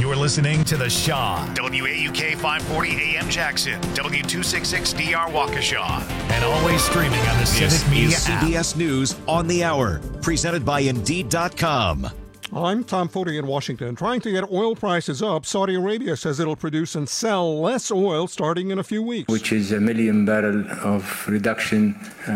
You're listening to The Shaw. WAUK 540 AM Jackson. W266DR Waukesha. And always streaming on the Civic Media app. CBS News on the Hour. Presented by Indeed.com. I'm Tom Foti in Washington. Trying to get oil prices up, Saudi Arabia says it'll produce and sell less oil starting in a few weeks. Which is 1 million barrel of reduction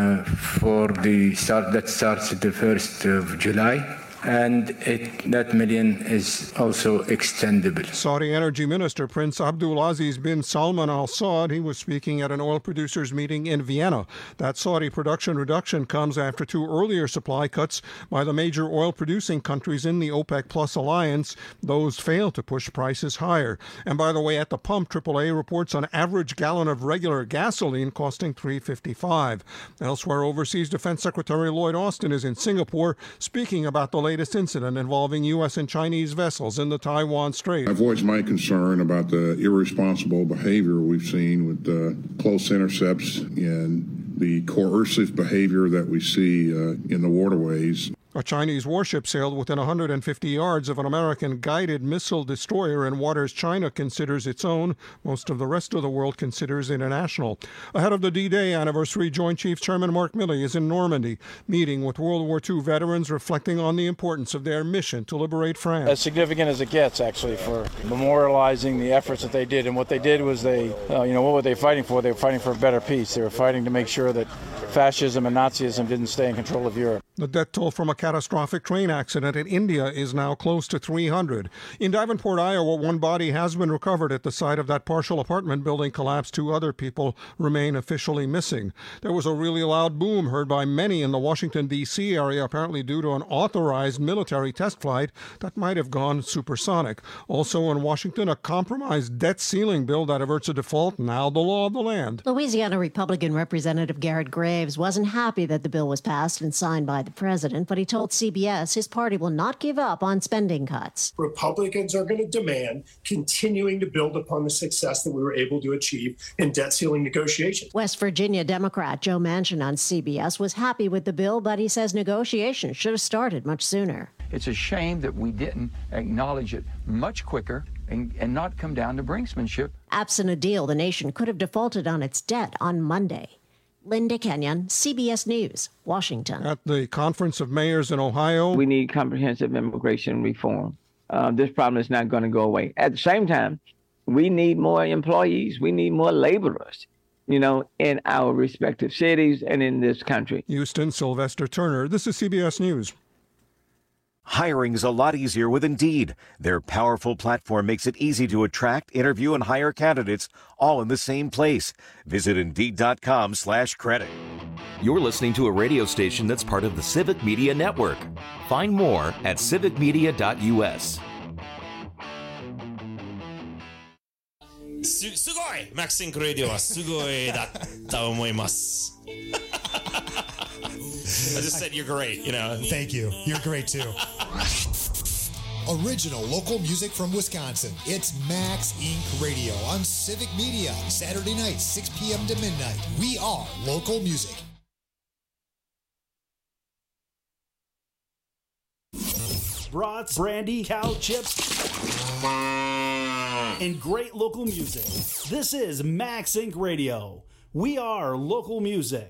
for the start that starts at the 1st of July. And that million is also extendable. Saudi Energy Minister Prince Abdulaziz bin Salman Al Saud, he was speaking at an oil producers meeting in Vienna. That Saudi production reduction comes after two earlier supply cuts by the major oil producing countries in the OPEC Plus alliance. Those failed to push prices higher. And by the way, at the pump, AAA reports an average gallon of regular gasoline costing $3.55. Elsewhere overseas, Defense Secretary Lloyd Austin is in Singapore speaking about the latest incident involving U.S. and Chinese vessels in the Taiwan Strait. I voiced my concern about the irresponsible behavior we've seen with close intercepts and the coercive behavior that we see in the waterways. A Chinese warship sailed within 150 yards of an American guided missile destroyer in waters China considers its own. Most of the rest of the world considers international. Ahead of the D-Day anniversary, Joint Chiefs Chairman Mark Milley is in Normandy, meeting with World War II veterans, reflecting on the importance of their mission to liberate France. As significant as it gets, actually, for memorializing the efforts that they did. And what they did was what were they fighting for? They were fighting for a better peace. They were fighting to make sure that fascism and Nazism didn't stay in control of Europe. The death toll from a catastrophic train accident in India is now close to 300. In Davenport, Iowa, one body has been recovered at the site of that partial apartment building collapse. Two other people remain officially missing. There was a really loud boom heard by many in the Washington, D.C. area, apparently due to an authorized military test flight that might have gone supersonic. Also in Washington, a compromised debt ceiling bill that averts a default, now the law of the land. Louisiana Republican Representative Garrett Graves wasn't happy that the bill was passed and signed by the president, but he told CBS his party will not give up on spending cuts. Republicans are going to demand continuing to build upon the success that we were able to achieve in debt ceiling negotiations. West Virginia Democrat Joe Manchin on CBS was happy with the bill, but he says negotiations should have started much sooner. It's a shame that we didn't acknowledge it much quicker and not come down to brinksmanship. Absent a deal, the nation could have defaulted on its debt on Monday. Linda Kenyon, CBS News, Washington. At the Conference of Mayors in Ohio, we need comprehensive immigration reform. This problem is not going to go away. At the same time, we need more employees. We need more laborers, in our respective cities and in this country. Houston, Sylvester Turner. This is CBS News. Hiring's a lot easier with Indeed. Their powerful platform makes it easy to attract, interview, and hire candidates all in the same place. Visit Indeed.com/credit. You're listening to a radio station that's part of the Civic Media Network. Find more at civicmedia.us. すごいマックシンクラディオはすごいだと思います I just said you're great, Thank you. You're great too. Original local music from Wisconsin. It's Max Inc. Radio on Civic Media. Saturday night, 6 p.m. to midnight. We are local music. Brats, brandy, cow chips, and great local music. This is Max Inc. Radio. We are local music.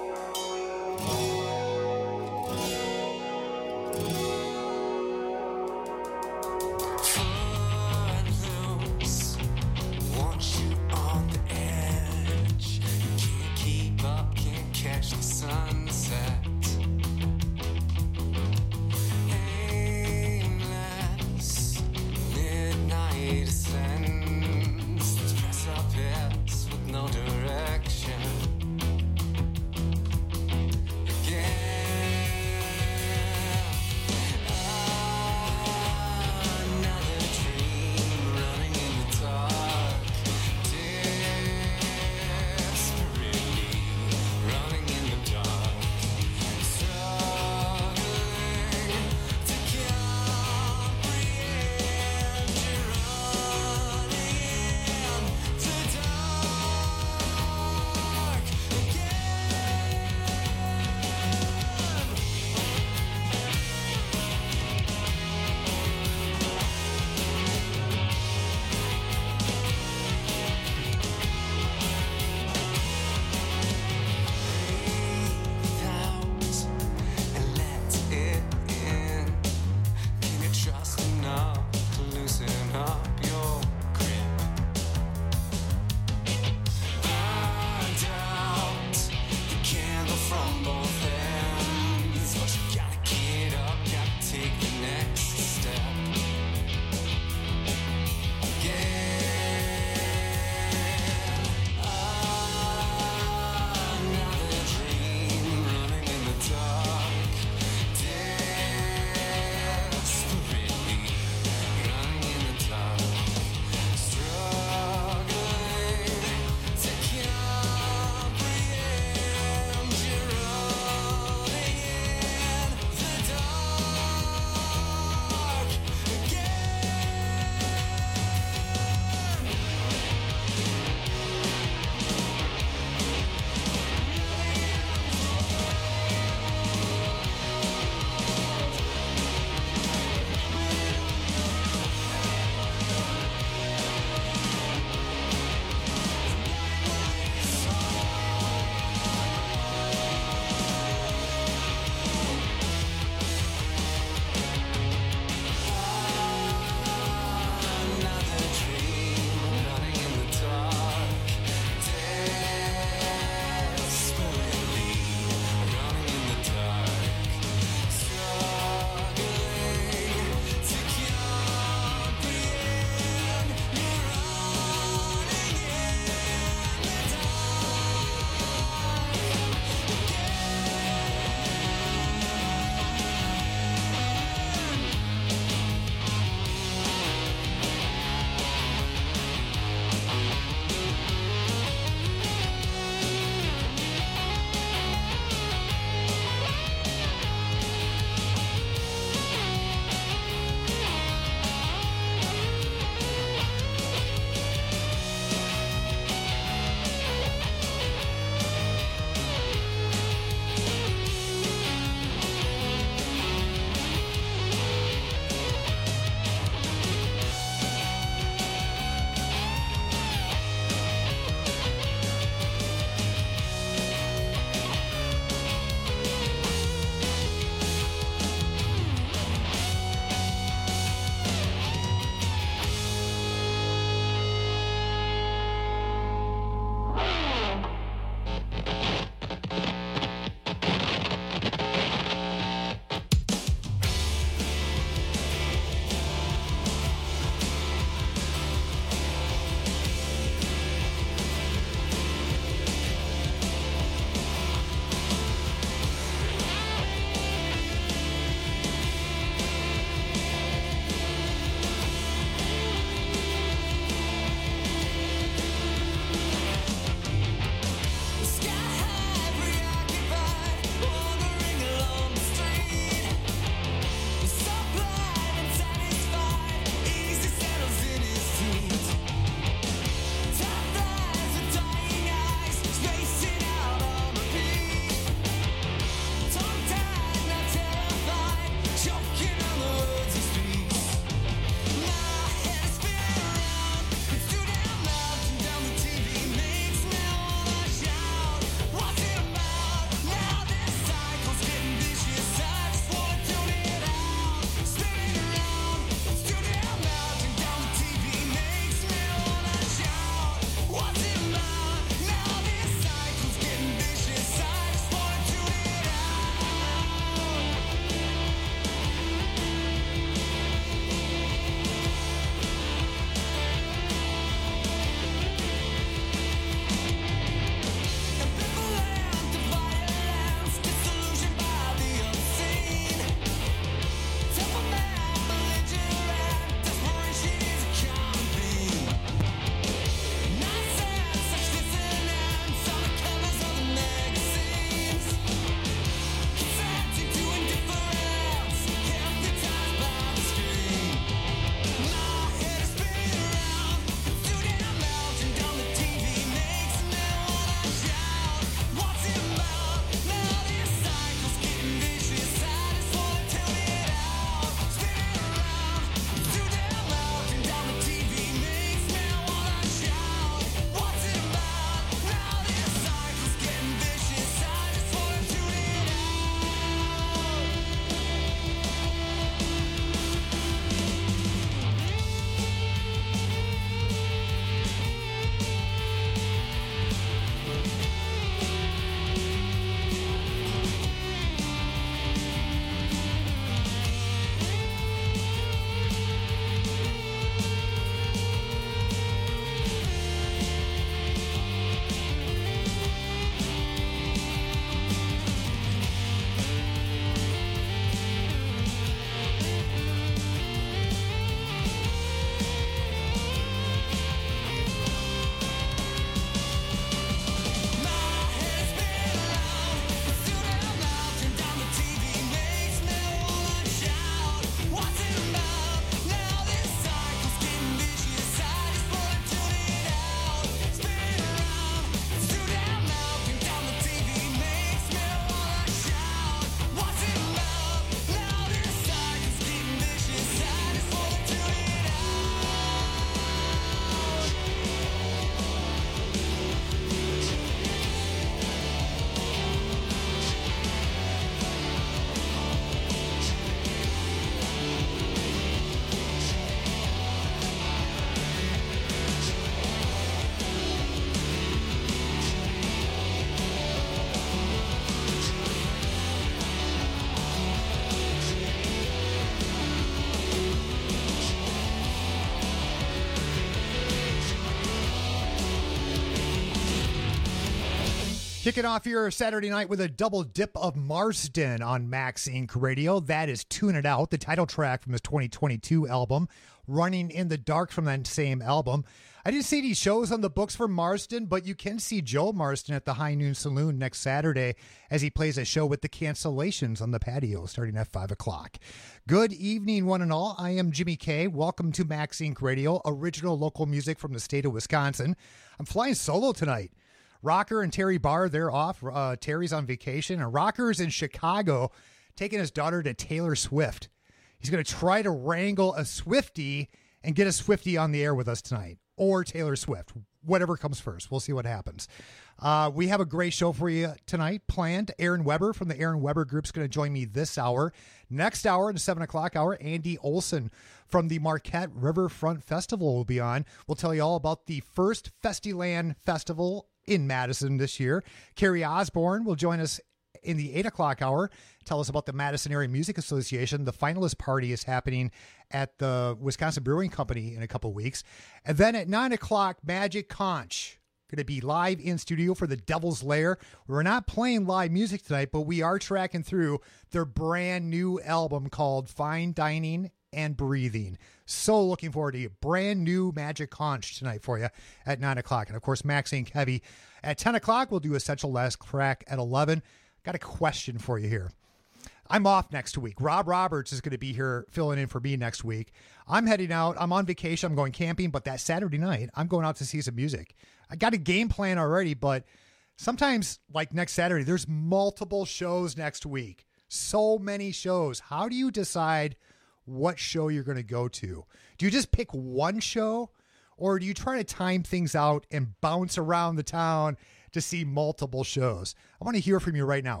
Kicking off here Saturday night with a double dip of Marsden on Max Inc. Radio. That is Tune It Out, the title track from his 2022 album, Running in the Dark from that same album. I didn't see any shows on the books for Marsden, but you can see Joe Marsden at the High Noon Saloon next Saturday as he plays a show with the Cancellations on the patio starting at 5 o'clock. Good evening, one and all. I am Jimmy K. Welcome to Max Inc. Radio, original local music from the state of Wisconsin. I'm flying solo tonight. Rocker and Terry Barr, they're off. Terry's on vacation, and Rocker's in Chicago taking his daughter to Taylor Swift. He's going to try to wrangle a Swiftie and get a Swiftie on the air with us tonight, or Taylor Swift, whatever comes first. We'll see what happens. We have a great show for you tonight planned. Aaron Weber from the Aaron Weber Group is going to join me this hour. Next hour, in the 7 o'clock hour, Andy Olson from the Marquette Riverfront Festival will be on. We'll tell you all about the first Festiland Festival in Madison this year. Carrie Osborne will join us in the 8 o'clock hour, tell us about the Madison Area Music Association. The finalist party is happening at the Wisconsin Brewing Company in a couple weeks. And then at 9 o'clock, Magic Conch, going to be live in studio for the Devil's Lair. We're not playing live music tonight, but we are tracking through their brand new album called Fine Dining and Breathing. So looking forward to a brand new Magic Conch tonight for you at 9 o'clock. And of course, Max Inc. Heavy at 10 o'clock. We'll do Essential Last Track at 11. Got a question for you here. I'm off next week. Rob Roberts is going to be here filling in for me next week. I'm heading out. I'm on vacation. I'm going camping, but that Saturday night, I'm going out to see some music. I got a game plan already, but sometimes, like next Saturday, there's multiple shows next week. So many shows. How do you decide what show you're going to go to? Do you just pick one show, or do you try to time things out and bounce around the town to see multiple shows? I want to hear from you right now.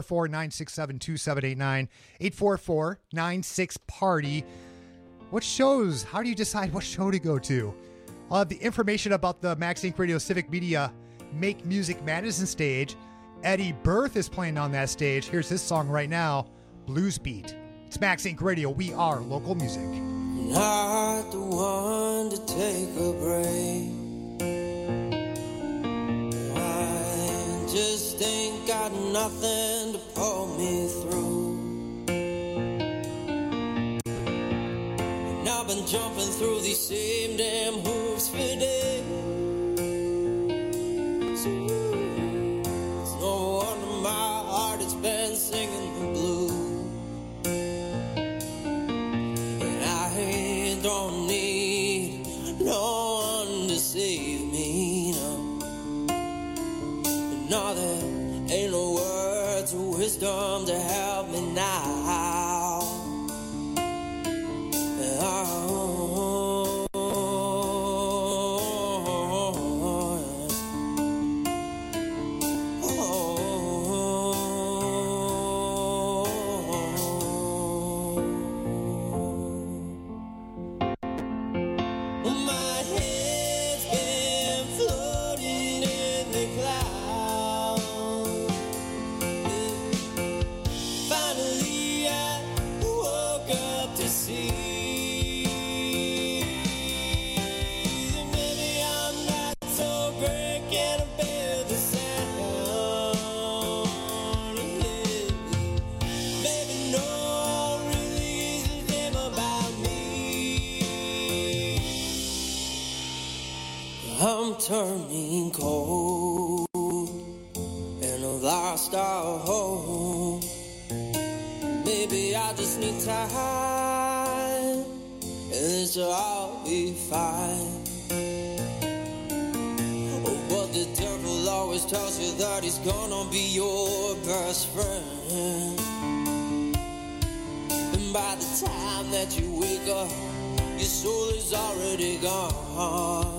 844-967-2789, 844-96-PARTY. What shows? How do you decide what show to go to? I'll have the information about the Max Inc. Radio Civic Media Make Music Madison stage. Eddie Berth is playing on that stage. Here's his song right now, Blues Beat. It's Max Inc. Radio. We are local music. Not the one to take a break. I just ain't got nothing to pull me through. And I've been jumping through these same damn hoops for days. It's no wonder my heart has been singing the blues. Don't need no one to save me, no. No, there ain't no words of wisdom to help me now. Turning cold, and I've lost our hope. Maybe I just need time, and this'll all be fine. Oh, but the devil always tells you that he's gonna be your best friend. And by the time that you wake up, your soul is already gone.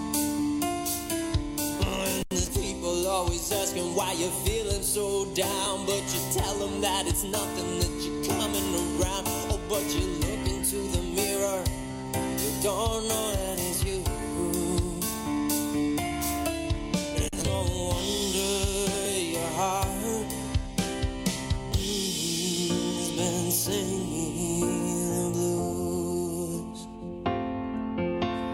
Always asking why you're feeling so down, but you tell them that it's nothing, that you're coming around. Oh, but you look into the mirror, you don't know that it's you. And no wonder your heart has been singing the blues.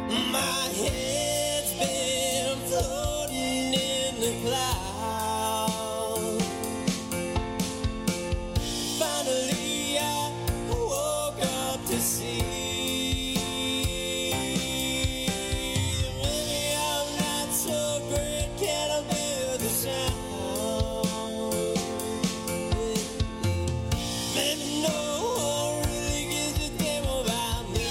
My head's been floating in the clouds. maybe no one really gives a damn about me.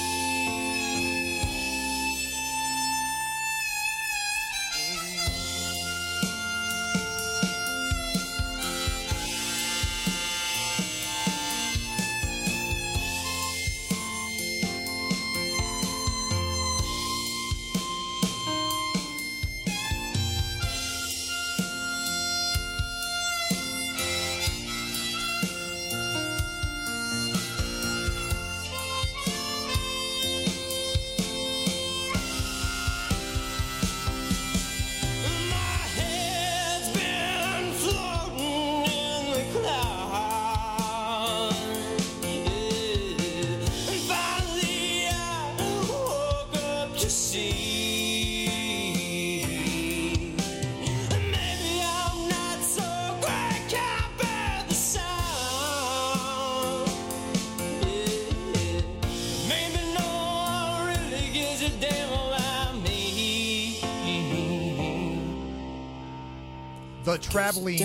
The traveling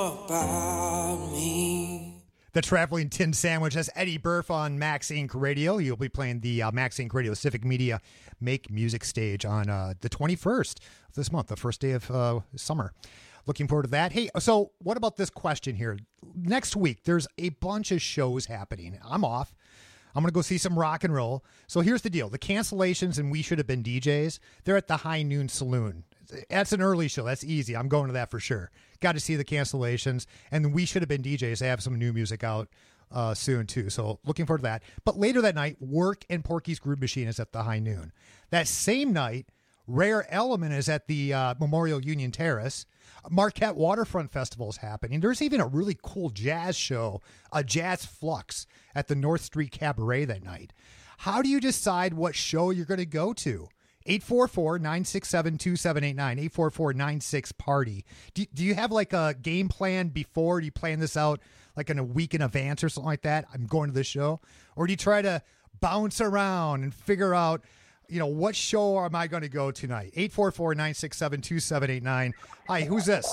The Traveling Tin Sandwich. That's Eddie Burf on Max Inc. Radio. You'll be playing the Max Inc. Radio Civic Media Make Music stage on the 21st of this month, the first day of summer. Looking forward to that. Hey, so what about this question here? Next week, there's a bunch of shows happening. I'm off. I'm going to go see some rock and roll. So here's the deal. The Cancellations and We Should Have Been DJs, they're at the High Noon Saloon. That's an early show. That's easy. I'm going to that for sure. Got to see the Cancellations. And We Should Have Been DJs. They have some new music out soon, too. So looking forward to that. But later that night, Work and Porky's Groove Machine is at the High Noon. That same night, Rare Element is at the Memorial Union Terrace. Marquette Waterfront Festival is happening. There's even a really cool jazz show, a Jazz Flux, at the North Street Cabaret that night. How do you decide what show you're going to go to? 844-967-2789, 844-96-PARTY. Do you have like a game plan before? Do you plan this out like in a week in advance or something like that? I'm going to this show. Or do you try to bounce around and figure out, you know, what show am I going to go tonight? 844-967-2789. Hi, who's this?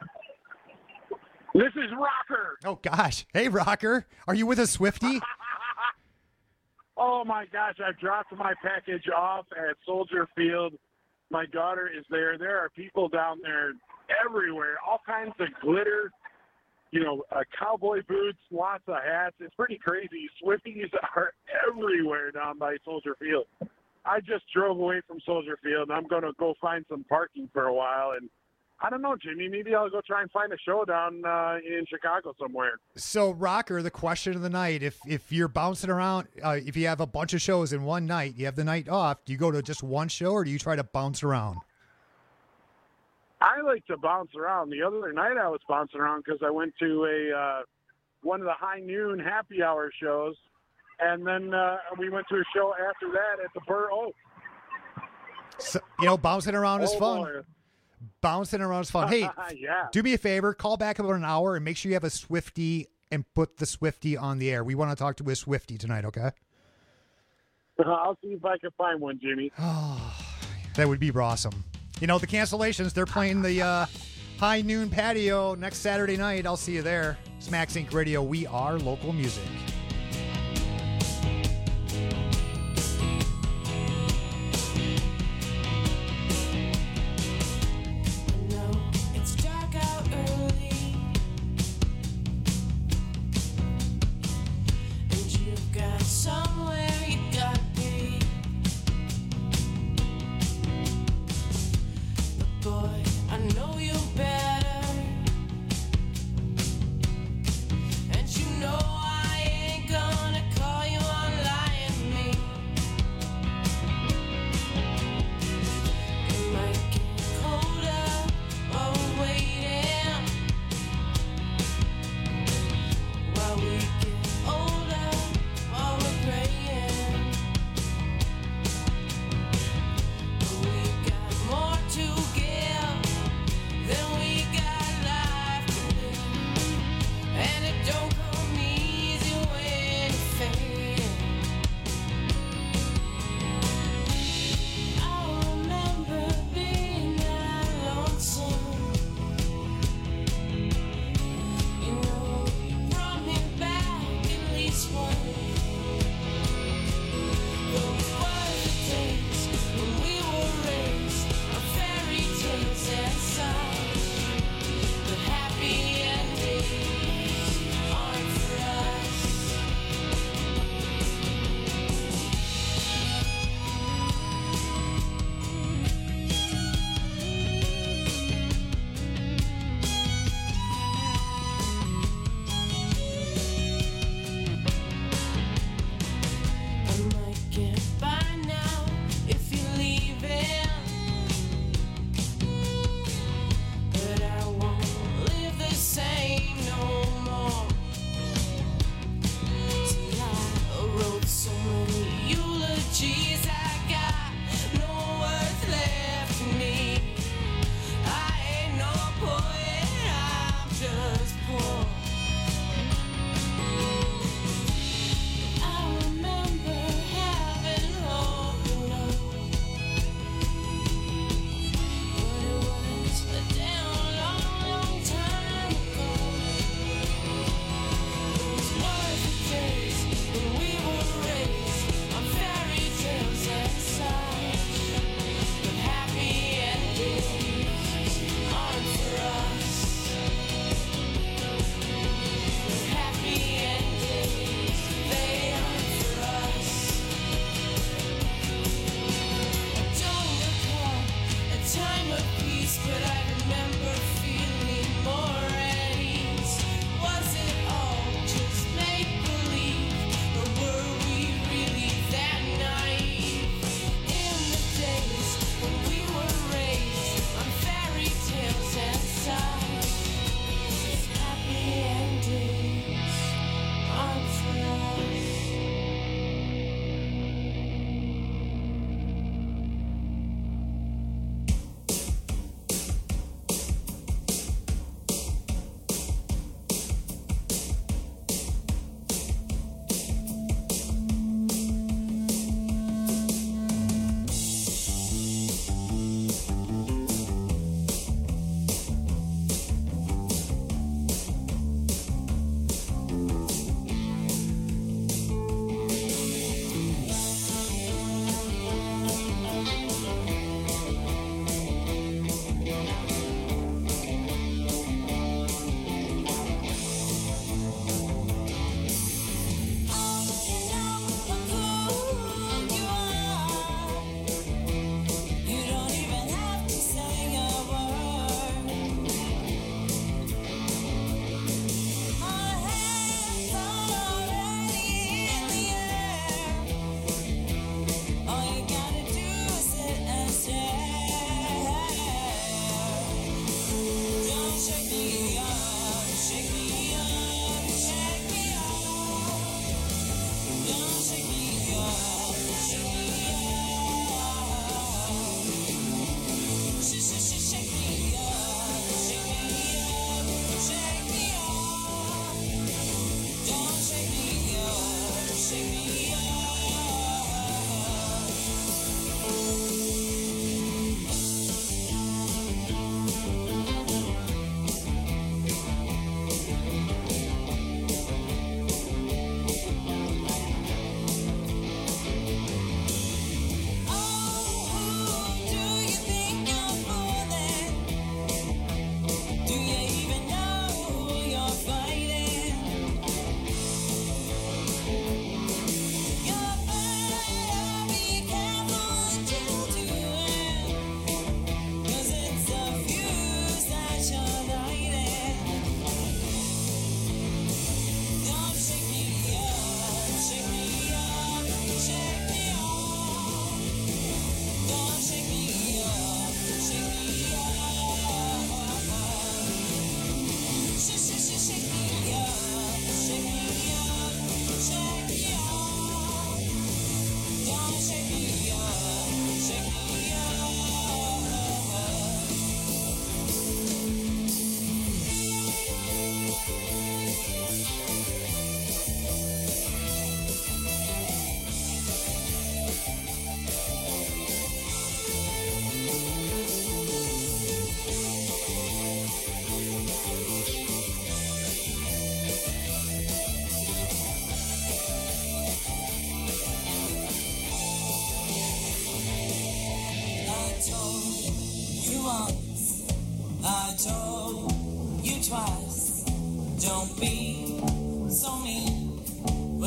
This is Rocker. Oh, gosh. Hey, Rocker. Are you with a Swiftie? Oh, my gosh. I've dropped my package off at Soldier Field. My daughter is there. There are people down there everywhere, all kinds of glitter, you know, cowboy boots, lots of hats. It's pretty crazy. Swifties are everywhere down by Soldier Field. I just drove away from Soldier Field, and I'm going to go find some parking for a while. And I don't know, Jimmy, maybe I'll go try and find a show down in Chicago somewhere. So, Rocker, the question of the night, if you're bouncing around, if you have a bunch of shows in one night, you have the night off, do you go to just one show or do you try to bounce around? I like to bounce around. The other night I was bouncing around because I went to one of the High Noon happy hour shows, and then we went to a show after that at the Burr Oak. So, you know, bouncing around is fun. Boy. Bouncing around is fun. Hey, yeah. Do me a favor. Call back about an hour and make sure you have a Swiftie and put the Swiftie on the air. We want to talk to a Swiftie tonight, okay? I'll see if I can find one, Jimmy. Oh, that would be awesome. You know, the Cancellations, they're playing the High Noon Patio next Saturday night. I'll see you there. It's Max Inc. Radio. We are local music. I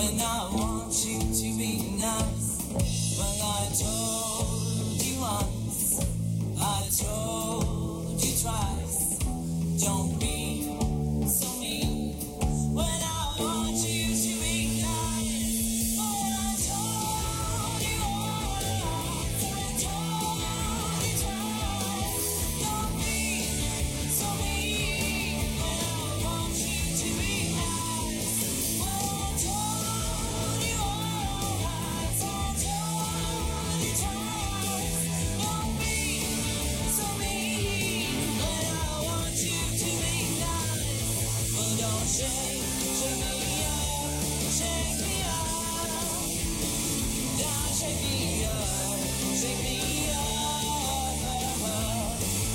when I want you to be nice. Well, I told you once, I told you twice. Don't be so mean when I want you to be nice. Well, I told you once, I told you twice. Don't be so mean when I want you to be nice. Well, I told you once, I told you twice. Don't be so mean when I want you to be nice. Well, don't shake me up, shake me up. Don't shake me up, shake me up.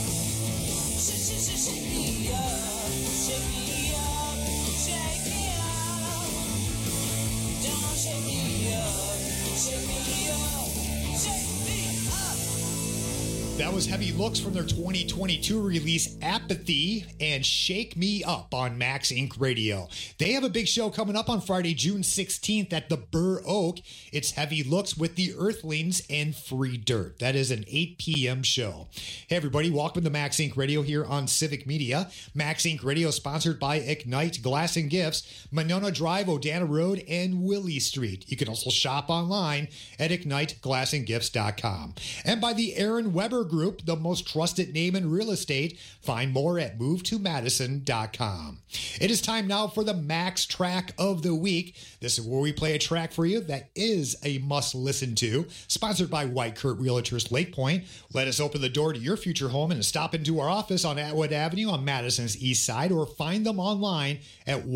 Shake me up, shake me up, shake me up. Don't shake me up, shake me up, shake me up. That was Heavy Looks from their 2022 release Apathy and Shake Me Up on Max Inc. Radio. They have a big show coming up on Friday, June 16th at the Burr Oak. It's Heavy Looks with the Earthlings and Free Dirt. That is an 8 p.m. show. Hey everybody, welcome to Max Inc. Radio here on Civic Media. Max Inc. Radio sponsored by Ignite Glass and Gifts, Monona Drive, Odana Road, and Willie Street. You can also shop online at igniteglassandgifts.com. And by the Aaron Weber Group, the most trusted name in real estate. Find more at movetomadison.com. It is time now for the Max Track of the Week. This is where we play a track for you that is a must listen to. Sponsored by White Kurt Realtors Lake Point. Let us open the door to your future home and stop into our office on Atwood Avenue on Madison's east side, or find them online at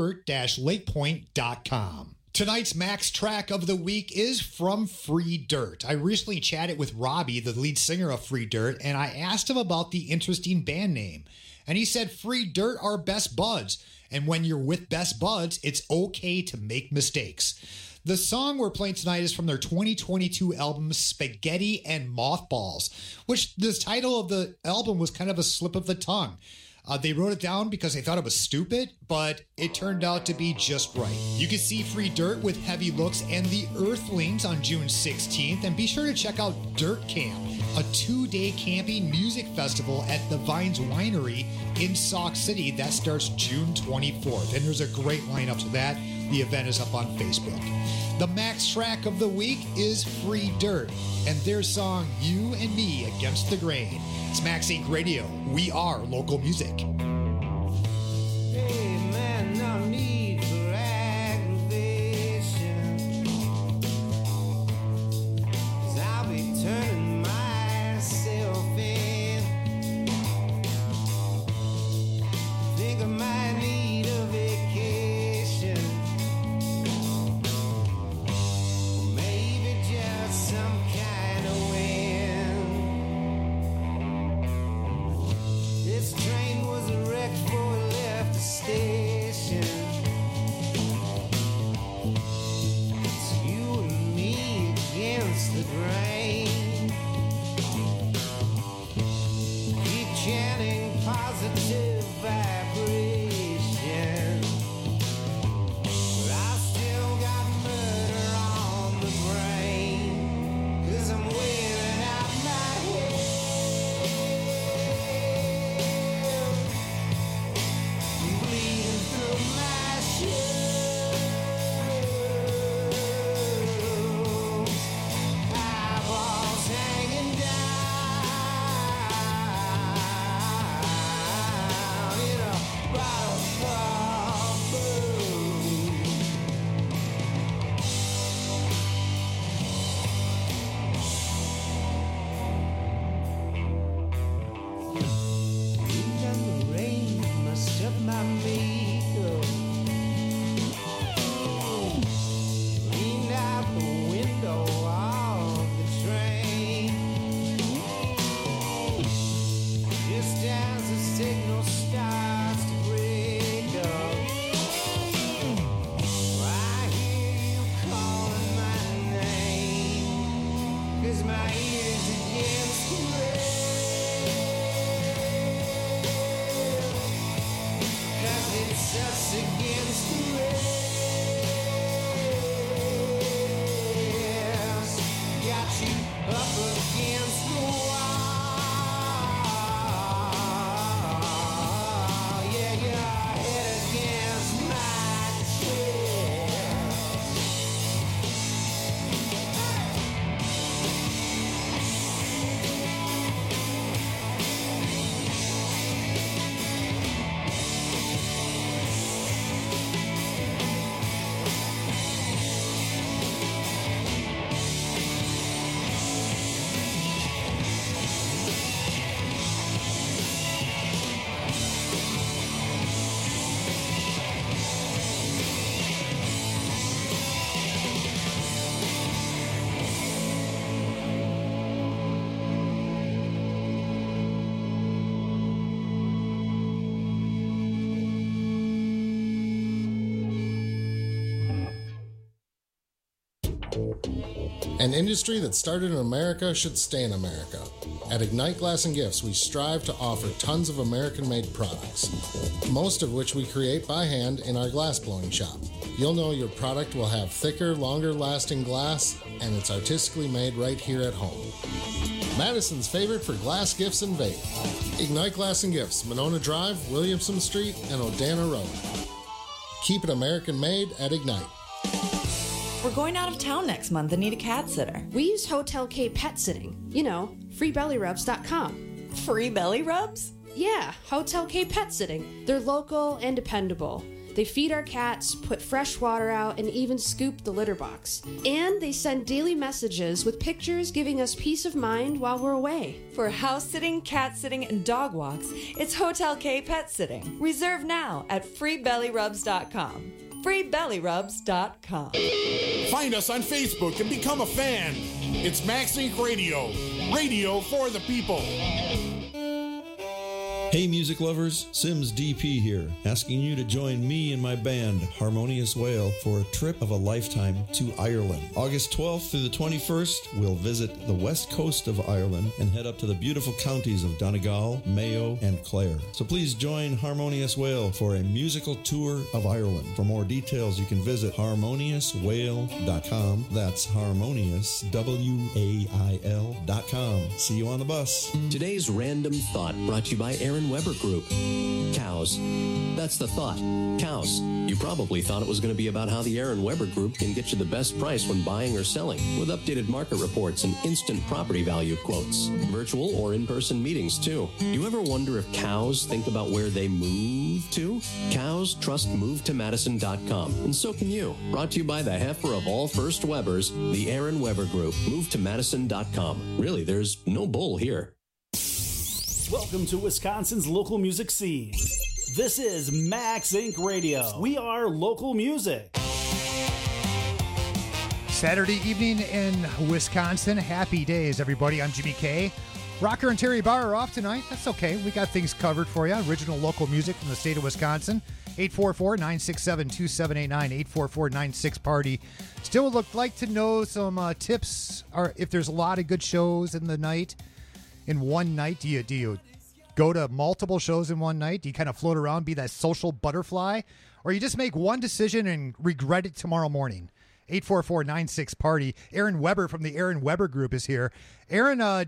whitekurt-lakepoint.com. Tonight's Max Track of the Week is from Free Dirt. I recently chatted with Robbie, the lead singer of Free Dirt, and I asked him about the interesting band name. And he said Free Dirt are best buds, and when you're with best buds, it's okay to make mistakes. The song we're playing tonight is from their 2022 album Spaghetti and Mothballs, which the title of the album was kind of a slip of the tongue. They wrote it down because they thought it was stupid, but it turned out to be just right. You can see Free Dirt with Heavy Looks and the Earthlings on June 16th, and be sure to check out Dirt Camp, a 2-day camping music festival at the Vines Winery in Sauk City. That starts June 24th, and there's a great lineup to that. The event is up on Facebook. The Max Track of the Week is Free Dirt and their song You and Me Against the Grain. It's Max Inc. Radio. We are local music. Hey man, no need for aggravation, 'cause I'll be turning myself in. Think I might need a vacation, maybe just some kind of wind. This train was a wreck before it left the station. It's you and me against the grain. Keep chanting positive vibration, but I still got murder on the brain, 'cause I'm wearing out my head. Bleeding through my shoes, eyeballs hanging down in a bottle of booze. Wind and the rain must have my makeup. Leaned out the window of the train, just as the signal starts to break up. I hear you calling my name, 'cause my ears against the rail. 'Cause it's us against the rail. An industry that started in America should stay in America. At Ignite Glass and Gifts, we strive to offer tons of American-made products, most of which we create by hand in our glass blowing shop. You'll know your product will have thicker, longer-lasting glass, and it's artistically made right here at home. Madison's favorite for glass gifts and vape. Ignite Glass and Gifts, Monona Drive, Williamson Street, and Odana Road. Keep it American-made at Ignite. We're going out of town next month and need a cat sitter. We use Hotel K Pet Sitting. You know, freebellyrubs.com. Free belly rubs? Yeah, Hotel K Pet Sitting. They're local and dependable. They feed our cats, put fresh water out, and even scoop the litter box. And they send daily messages with pictures giving us peace of mind while we're away. For house sitting, cat sitting, and dog walks, it's Hotel K Pet Sitting. Reserve now at freebellyrubs.com. freebellyrubs.com. Find us on Facebook and become a fan. It's Max Inc. Radio. Radio for the people. Hey music lovers, Sims DP here, asking you to join me and my band, Harmonious Whale, for a trip of a lifetime to Ireland. August 12th through the 21st, we'll visit the west coast of Ireland and head up to the beautiful counties of Donegal, Mayo, and Clare. So please join Harmonious Whale for a musical tour of Ireland. For more details, you can visit harmoniouswhale.com. That's harmonious, WAIL.com. See you on the bus. Today's Random Thought brought to you by Aaron Weber Group. Cows. That's the thought. Cows. You probably thought it was going to be about how the Aaron Weber Group can get you the best price when buying or selling, with updated market reports and instant property value quotes. Virtual or in-person meetings, too. Do you ever wonder if cows think about where they move to? Cows trust MoveToMadison.com, and so can you. Brought to you by the heifer of all First Webers, the Aaron Weber Group. MoveToMadison.com. Really, there's no bull here. Welcome to Wisconsin's local music scene. This is Max Inc. Radio. We are local music. Saturday evening in Wisconsin. Happy days, everybody. I'm Jimmy K. Rocker and Terry Barr are off tonight. That's okay. We got things covered for you. Original local music from the state of Wisconsin. 844-967-2789. 844-96-PARTY. Still would like to know some tips, or if there's a lot of good shows in the night. In one night, do you go to multiple shows in one night? Do you kind of float around, be that social butterfly? Or you just make one decision and regret it tomorrow morning? 844-96-PARTY. Aaron Weber from the Aaron Weber Group is here. Aaron, are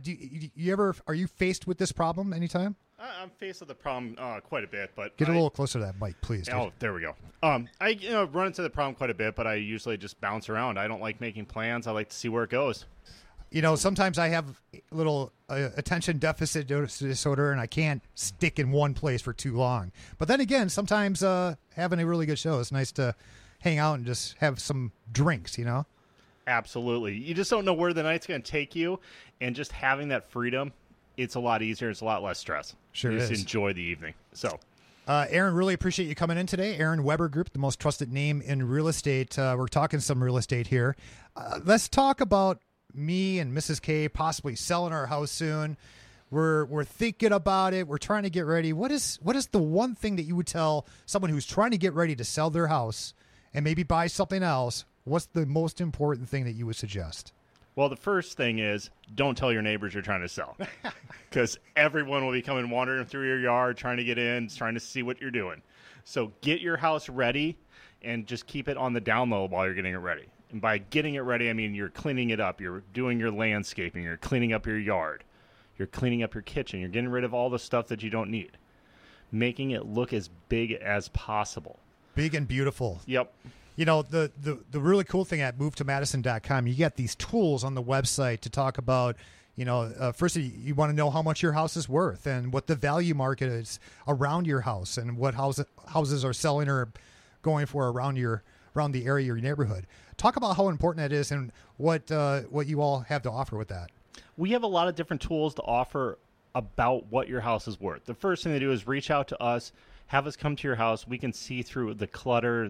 you faced with this problem anytime? I'm faced with the problem quite a bit, but get a little closer to that mic, please. Oh, there we go. I run into the problem quite a bit, but I usually just bounce around. I don't like making plans. I like to see where it goes. You know, sometimes I have a little attention deficit disorder, and I can't stick in one place for too long. But then again, sometimes having a really good show, it's nice to hang out and just have some drinks, you know? Absolutely. You just don't know where the night's going to take you, and just having that freedom, it's a lot easier. It's a lot less stress. Sure you is. Just enjoy the evening. So, Aaron, really appreciate you coming in today. Aaron Weber Group, the most trusted name in real estate. We're talking some real estate here. Let's talk about me and Mrs. K possibly selling our house soon. We're thinking about it. We're trying to get ready. What is the one thing that you would tell someone who's trying to get ready to sell their house and maybe buy something else? What's the most important thing that you would suggest? Well, the first thing is don't tell your neighbors you're trying to sell, because everyone will be coming wandering through your yard trying to get in, trying to see what you're doing. So get your house ready and just keep it on the down low while you're getting it ready. And by getting it ready, I mean you're cleaning it up. You're doing your landscaping. You're cleaning up your yard. You're cleaning up your kitchen. You're getting rid of all the stuff that you don't need. Making it look as big as possible. Big and beautiful. Yep. You know, the really cool thing at MoveToMadison.com, you get these tools on the website to talk about, you know, first you want to know how much your house is worth and what the value market is around your house and what houses are selling or going for around the area, your neighborhood. Talk about how important that is and what you all have to offer with that. We have a lot of different tools to offer about what your house is worth. The first thing to do is reach out to us, have us come to your house. We can see through the clutter,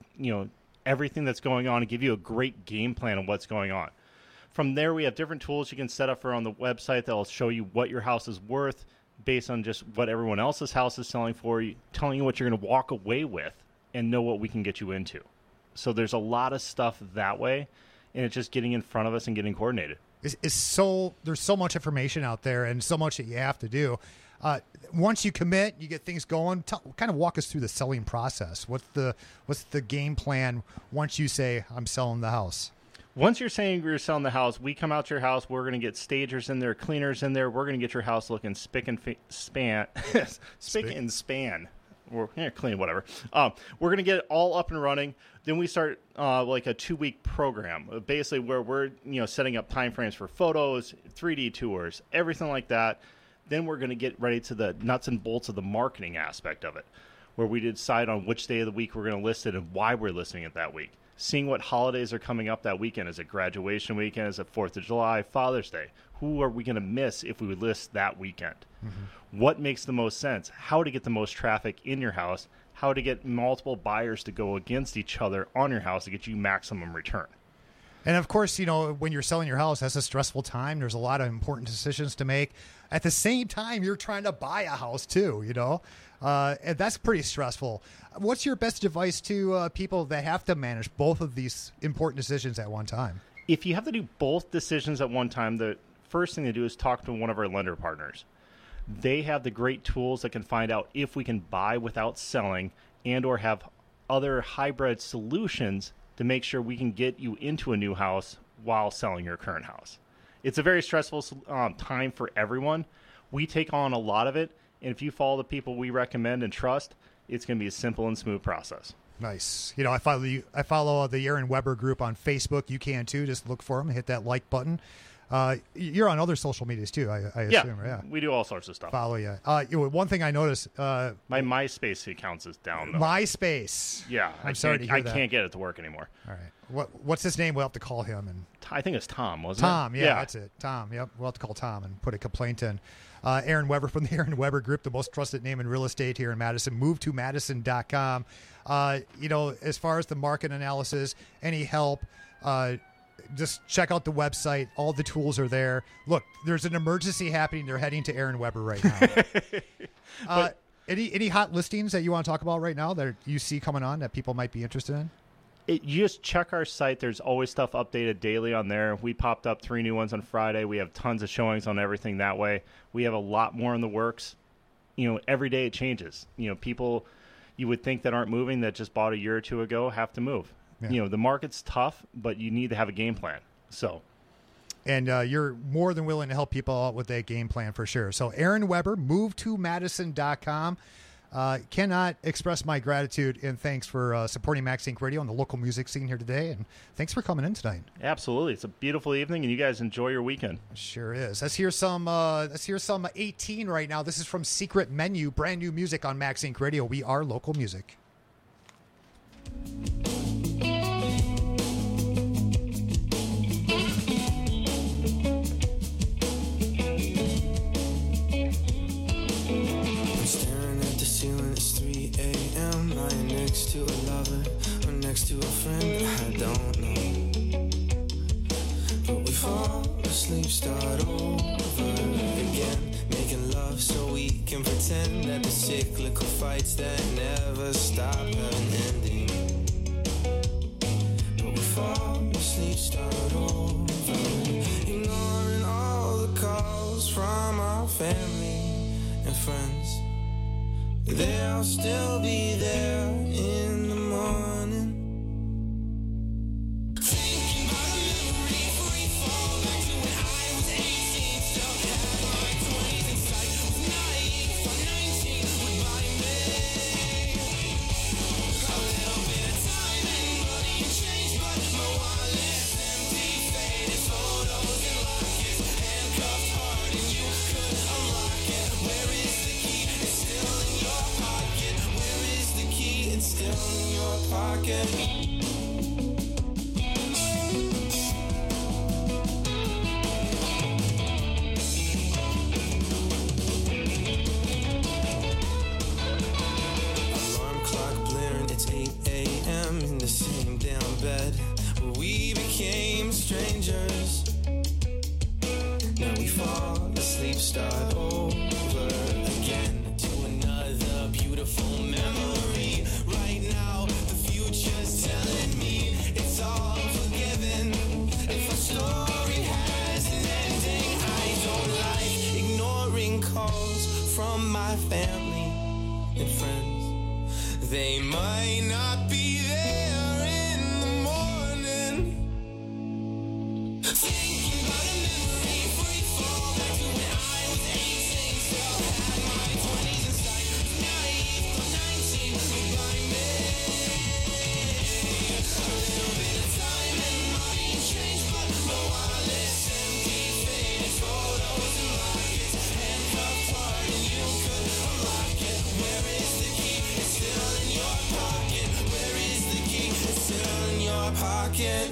everything that's going on, and give you a great game plan of what's going on. From there, we have different tools you can set up for on the website that will show you what your house is worth based on just what everyone else's house is selling for you, telling you what you're going to walk away with and know what we can get you into. So there's a lot of stuff that way. and it's just getting in front of us and getting coordinated. There's so much information out there and so much that you have to do. Once you commit, you get things going. Kind of walk us through the selling process. What's the game plan once you say I'm selling the house? Once you're saying you're selling the house, we come out to your house. We're going to get stagers in there, cleaners in there. We're going to get your house looking spick and span. Or clean, whatever. We're going to get it all up and running. Then we start like a 2-week program, basically where we're setting up time frames for photos, 3D tours, everything like that. Then we're going to get ready to the nuts and bolts of the marketing aspect of it, where we decide on which day of the week we're going to list it and why we're listing it that week. Seeing what holidays are coming up that weekend. Is it graduation weekend? Is it 4th of July, Father's Day? Who are we going to miss if we would list that weekend? Mm-hmm. What makes the most sense? How to get the most traffic in your house? How to get multiple buyers to go against each other on your house to get you maximum return? And of course, when you're selling your house, that's a stressful time. There's a lot of important decisions to make. At the same time, you're trying to buy a house too, and that's pretty stressful. What's your best advice to people that have to manage both of these important decisions at one time? If you have to do both decisions at one time, the first thing to do is talk to one of our lender partners. They have the great tools that can find out if we can buy without selling and or have other hybrid solutions to make sure we can get you into a new house while selling your current house. It's a very stressful time for everyone. We take on a lot of it, and if you follow the people we recommend and trust, it's going to be a simple and smooth process. Nice. I follow the Aaron Weber group on Facebook. You can too. Just look for them, hit that like button. You're on other social medias too, I assume. Yeah, we do all sorts of stuff. Follow you. One thing I noticed. My MySpace account is down, though. MySpace. Yeah. I'm sorry to hear that. I can't get it to work anymore. All right. What's his name? We'll have to call him. I think it's Tom, wasn't Tom, yeah, that's it. Tom, yep. We'll have to call Tom and put a complaint in. Aaron Weber from the Aaron Weber Group, the most trusted name in real estate here in Madison. MoveToMadison.com. As far as the market analysis, any help, just check out the website. All the tools are there. Look, there's an emergency happening. They're heading to Aaron Weber right now. Any hot listings that you want to talk about right now that you see coming on that people might be interested in? You just check our site. There's always stuff updated daily on there. We popped up 3 new ones on Friday. We have tons of showings on everything that way. We have a lot more in the works. Every day it changes. People you would think that aren't moving that just bought a year or two ago have to move. Yeah. The market's tough, but you need to have a game plan. And you're more than willing to help people out with that game plan for sure. So Aaron Weber, MoveToMadison.com. Cannot express my gratitude and thanks for supporting Max Inc. Radio and the local music scene here today. And thanks for coming in tonight. Absolutely. It's a beautiful evening, and you guys enjoy your weekend. Sure is. Let's hear some 18 right now. This is from Secret Menu, brand new music on Max Inc. Radio. We are local music. To a lover or next to a friend, I don't know. But we fall asleep, start over again, making love so we can pretend that the cyclical fights that never stop have an ending. But we fall asleep, start over, ignoring all the calls from our family and friends. They'll still be there in the morning. Thinking about a memory, free fall back to when I was 18. Still had my 20s in sight. Was naive, for 19 would buy me. A little bit of time and money and change, but my wallet's empty. Faded photos and lockets, handcuffed hard, and you couldn't unlock it. Where is the key? It's still in your pocket. Where is the key? It's still in your pocket. Alarm clock blaring, it's 8 a.m. in the same damn bed where we became strangers. Now we fall asleep, start over again to another beautiful memory. Right now, the future's telling me it's all forgiven. family and friends. They might not be there in the morning. Thinking about a memory, free fall back to when I was 18. Still had my 20s in sight. Naive, but 19 goodbye me. A little bit of time and money changed, but no wallets, empty, faded photos and lockets, handcuffed heart, and you could unlock it. Where is the key? It's still in your pocket. Where is the key? It's still in your pocket.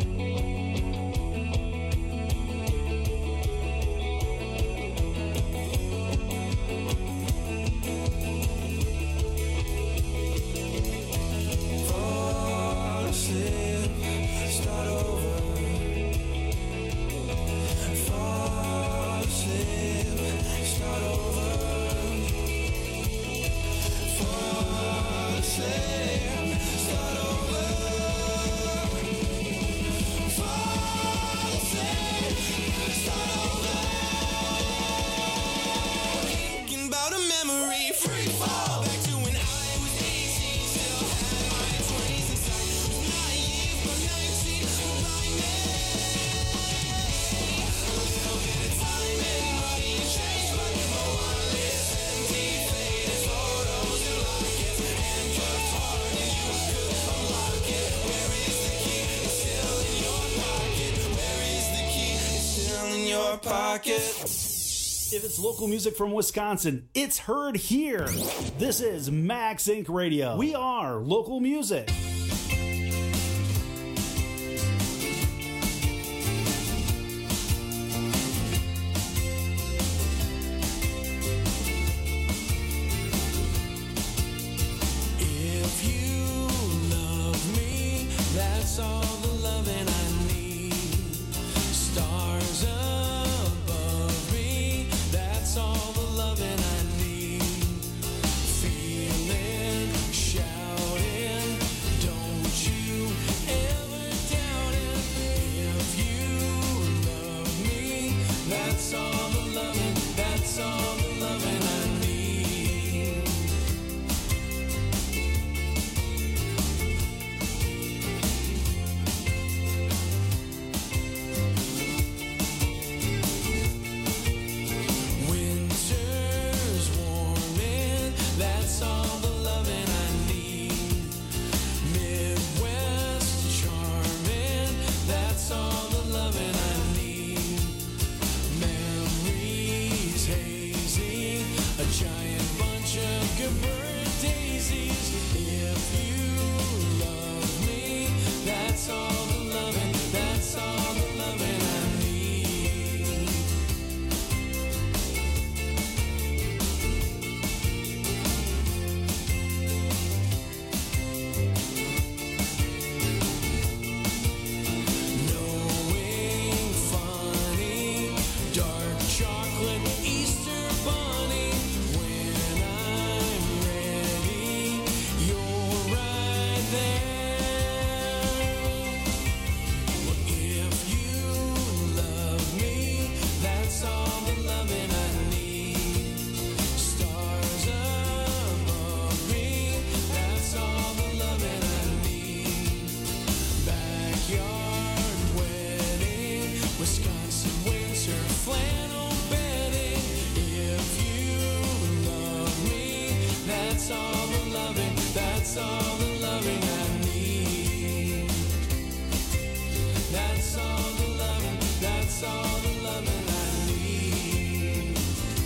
Fall asleep, start over. Fall asleep, start over. Fall asleep, start over. Fall asleep, start over. Thinking about a memory, free fall back to when I was 18. Still had my 20s in sight. Naive, but 19 goodbye me. A little bit of time and money and change, but no wallets, empty, faded photos and lockets, handcuffed heart, and you could unlock it. Where is the key? It's still in your pocket. Where is the key? It's still in your pocket. If it's local music from Wisconsin, it's heard here. This is Max Inc. Radio. We are local music. If you love me, that's all the loving I need. Stars above me, that's all the loving I need. Feeling, shouting, don't you ever doubt it. If you love me, that's all the loving, that's all the loving I need. Winter's warming, that's all the loving I need. Midwest charming, that's all the loving I need. Memories hazy, a giant bunch of good daisies. If you love me, that's all the loving, that's all the loving I need. Knowing funny, dark chocolate Easter bunny. When I'm ready, you're right there. If you love me, that's all the loving I need. Stars above me, that's all the loving I need. Backyard wedding, Wisconsin winter flannel bedding. If you love me, that's all the loving, that's all the loving I need. That's all the loving, that's all the loving I need.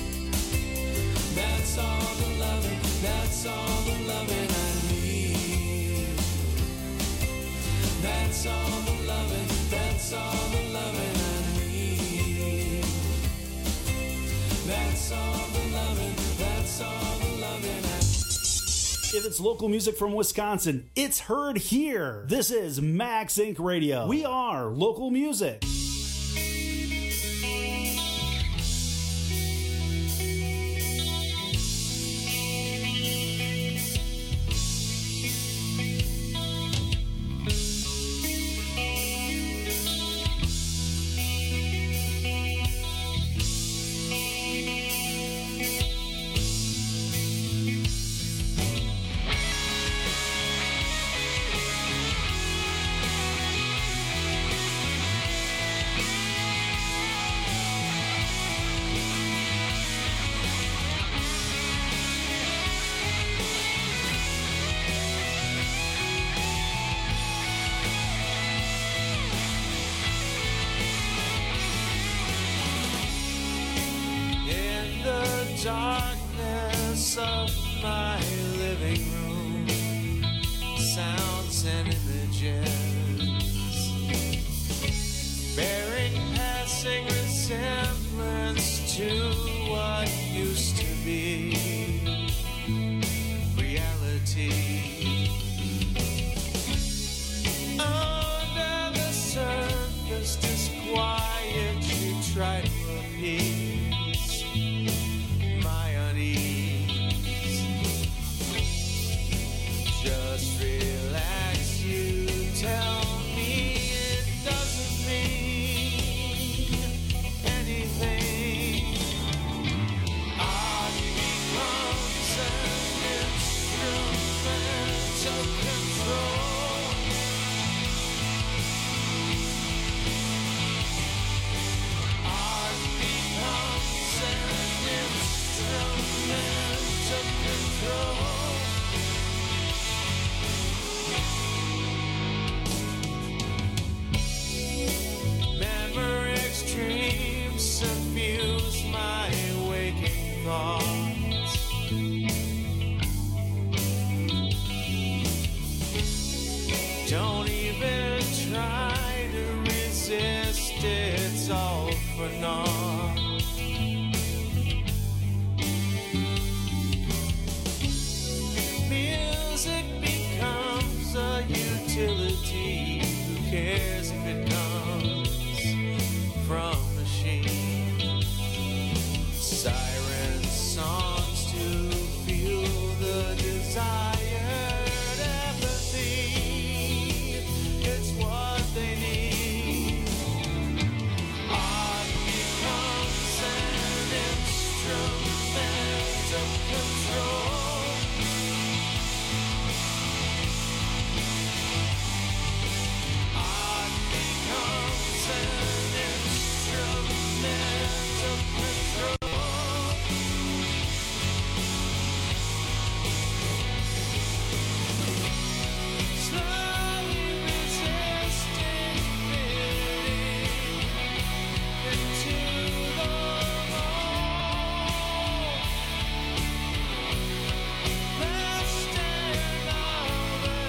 That's all the loving, that's all the loving I need. That's all the loving, that's all the loving I need. That's all the loving, that's all the loving I need. If it's local music from Wisconsin, it's heard here. This is Max Inc. Radio. We are local music. darkness of my living room, sounds and images, bearing passing resemblance to what used to be reality. Under the surface disquiet, you try to appease my unease. Just relax, you tell me it doesn't mean anything. Art becomes an instrument of control. Art becomes an instrument of control. Memory's dreams suffuse my waking thoughts. Don't even try to resist, it's all for naught. Music becomes a utility. Who cares if it comes from machine? Siren songs to fuel the desired apathy. It's what they need. Art becomes an instrument of control. Art becomes an instrument of control. Slowly resisting fitting into the mold. Less than all the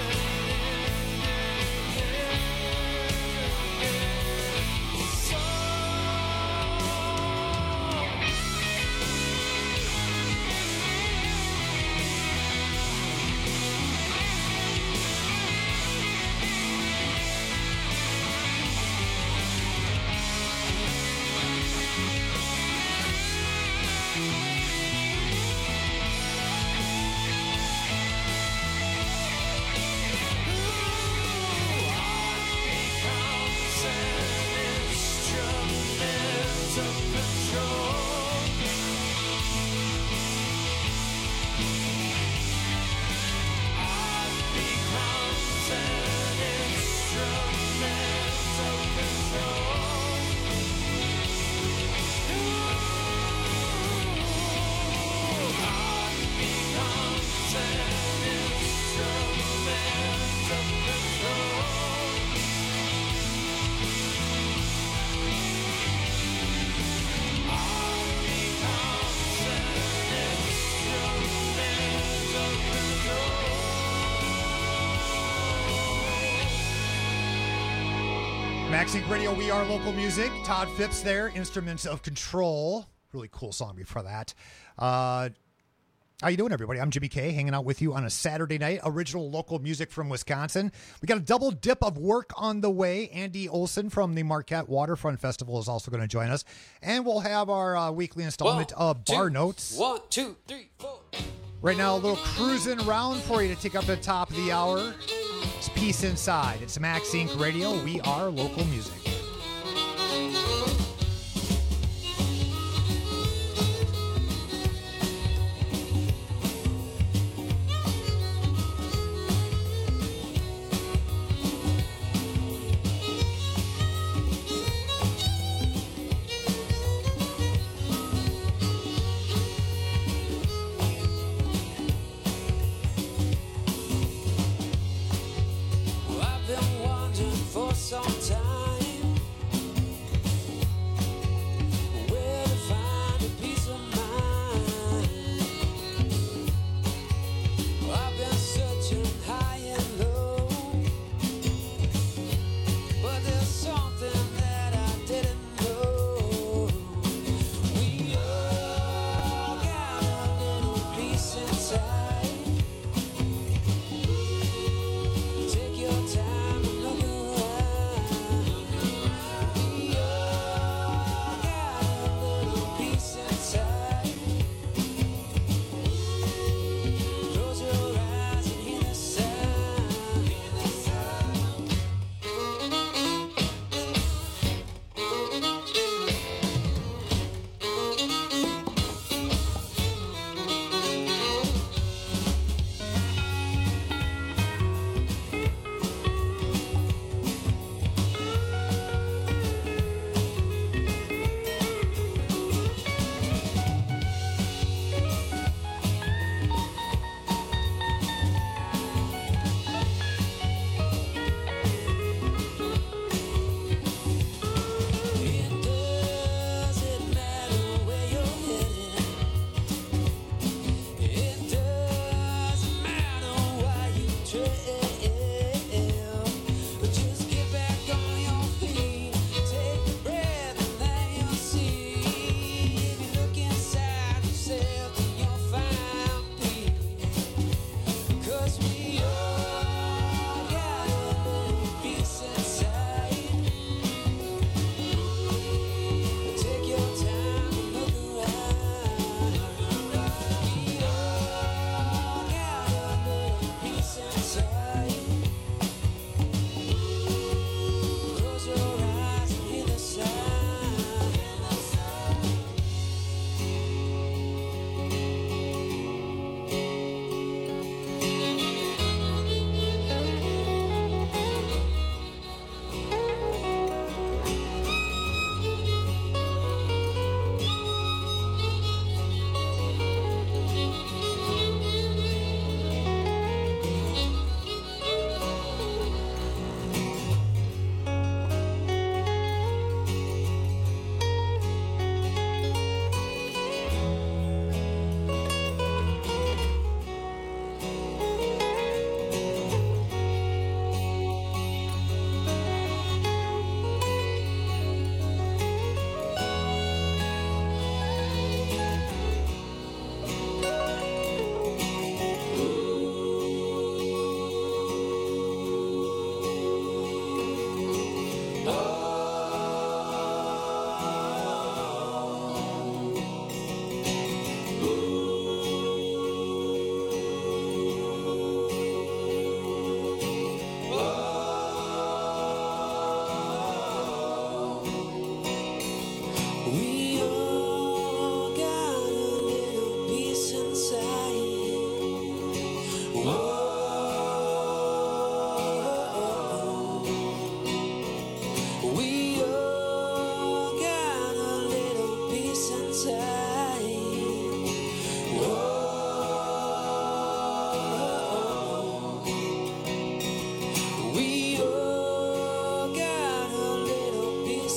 becomes an instrument of control. Art becomes an instrument of control. Art becomes an instrument of control. Maxink Radio, we are local music. Todd Phipps there, Instruments of Control. Really cool song before that. How you doing, everybody? I'm Jimmy K, hanging out with you on a Saturday night. Original local music from Wisconsin. We got a double dip of work on the way. Andy Olson from the Marquette Waterfront Festival is also going to join us. And we'll have our weekly installment of Bar Notes. 1, 2, 3, 4. Right now, a little cruising around for you to take up the top of the hour. It's Peace Inside. It's Maxink Radio. We are local music. I've been wondering for some time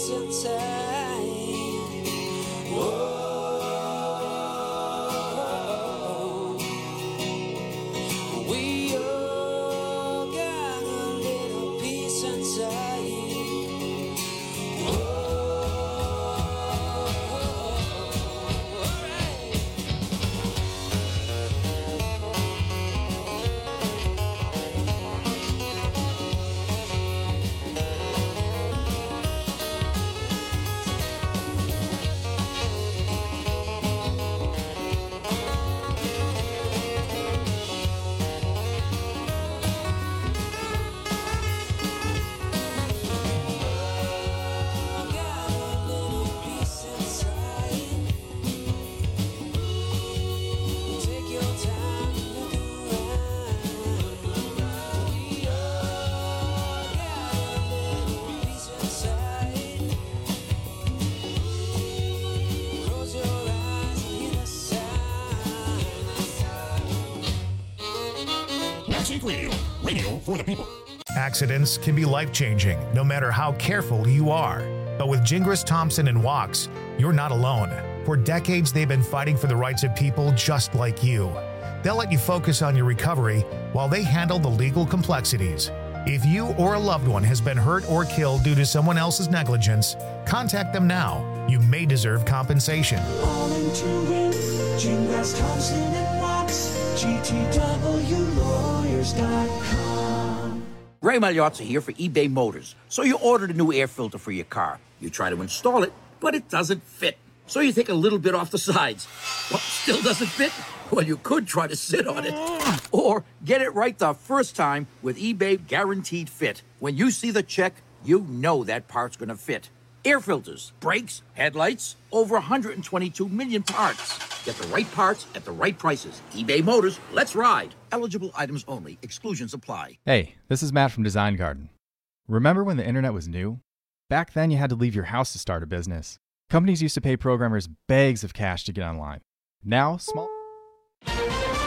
peace inside. Whoa, we all got a little peace inside. Radio for the people. Accidents can be life-changing, no matter how careful you are. But with Gingras, Thompson, and Wachs, you're not alone. For decades, they've been fighting for the rights of people just like you. They'll let you focus on your recovery while they handle the legal complexities. If you or a loved one has been hurt or killed due to someone else's negligence, contact them now. You may deserve compensation. All into it, Gingras, Thompson, and Wachs, GTWlawyers.com. Ray Magliozzi here for eBay Motors. So you ordered a new air filter for your car. You try to install it, but it doesn't fit. So you take a little bit off the sides. What, still doesn't fit? Well, you could try to sit on it. Or get it right the first time with eBay Guaranteed Fit. When you see the check, you know that part's going to fit. Air filters, brakes, headlights, over 122 million parts. Get the right parts at the right prices. eBay Motors, let's ride. Eligible items only. Exclusions apply. Hey, this is Matt from Design Garden. Remember when the internet was new? Back then you had to leave your house to start a business. Companies used to pay programmers bags of cash to get online. Now, small...